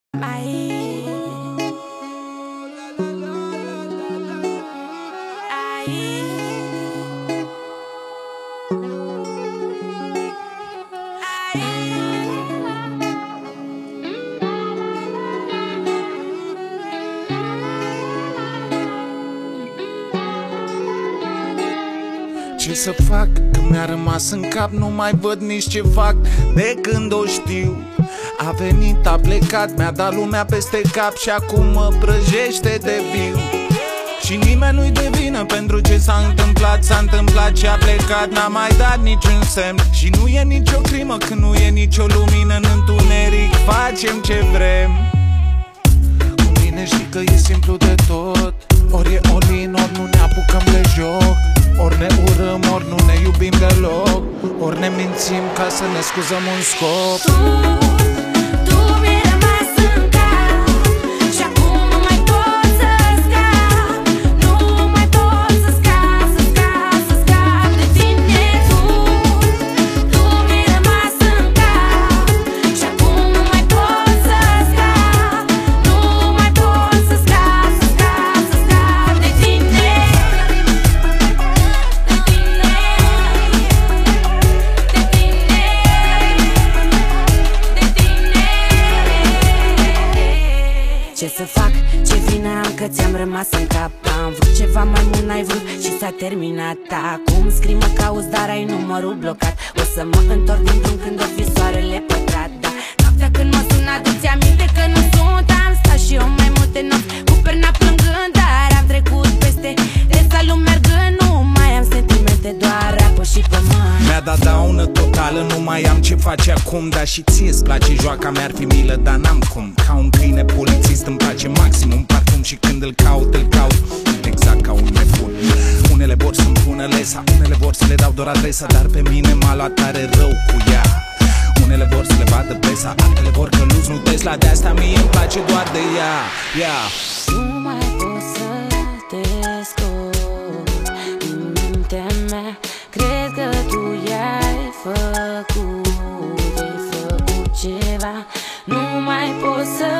Ce să fac? Că mi-a rămas în cap, nu mai văd nici ce fac de când o știu. A venit, a plecat, mi-a dat lumea peste cap și acum mă prăjește de viu. Și nimeni nu-i de vină pentru ce s-a întâmplat. S-a întâmplat și a plecat, n-a mai dat niciun semn. Și nu e nicio crimă când nu e nicio lumină în întuneric. Facem ce vrem. Cu mine știi că e simplu de tot. Ori e all-in, ori nu ne apucăm de joc. Ori ne urăm, ori nu ne iubim deloc. Ori ne mințim ca să ne scuzăm un scop. Tu mi-ai rămas în cap și acum nu mai pot să scap. Nu mai pot să scap, să scap, să scap de tine. Tu mi-ai rămas în cap și acum nu mai pot să scap. Nu mai pot să scap, să scap, să scap de tine. Ce să fac? Ce vină am că ți-am rămas în cap? Am vrut ceva mai mult, n-ai vrut și s-a terminat. Acum scrii, mă cauți, dar ai numărul blocat. O să mă întorc din drum când o fi soarele pătrat. Da, noaptea când mă sun, adu-ți aminte că nu sunt. Am stat și eu mai multe nopți cu perna plângând, dar am trecut peste resalul mergând. Nu mai am sentimente, doar apă și pământ. Mi-a dat daună totală, nu mai am ce face acum. Dar și ție-ți place joaca, mi-ar fi milă, dar n-am cum. Ca un câine polițist îmi place maxim un parfum și când îl caut exact ca un nebun. Unele vor să-mi pună lesa, unele vor să le dau doar adresa, dar pe mine m-a luat tare rău cu ea. Unele vor să le vadă presa, altele vor căluți, nu Tesla. De asta mie îmi place doar de ea. Nu mai pot să te scot din mintea mea. Cred că tu i-ai făcut ceva. Nu mai pot să